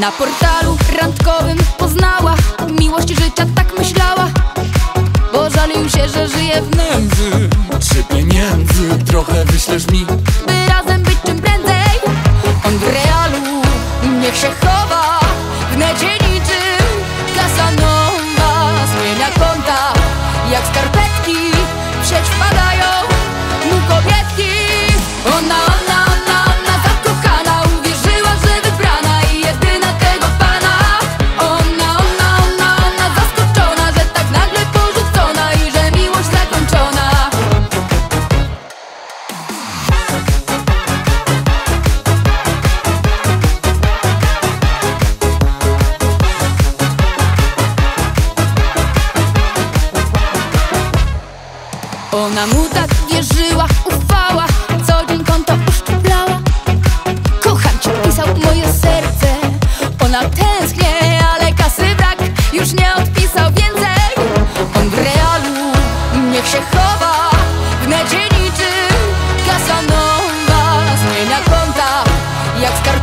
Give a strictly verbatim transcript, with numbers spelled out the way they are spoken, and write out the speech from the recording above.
Na portalu randkowym poznała miłość życia, tak myślała. Pożalił się, że żyje w nędzy. Czy pieniędzy trochę wyślesz mi, by razem być czym prędzej? On w realu niech się chowa, w necie niczym Casanova. Zmienia konta jak skarpetki, w sieć wpadają mu kobietki. Ona, ona, ona, ona zakochana, uwierzyła, że wybrana i jedyna tego pana. Ona, ona, ona, ona zaskoczona, że tak nagle porzucona i że miłość zakończona. Ona mu tak wierzyła, ufała, co dzień konto uszczuplała. Kocham cię, pisał moje serce. Ona tęsknie, ale kasy brak, już nie odpisał więcej. On w realu niech się chowa, w necie niczym Casanova. Zmienia konta jak skarb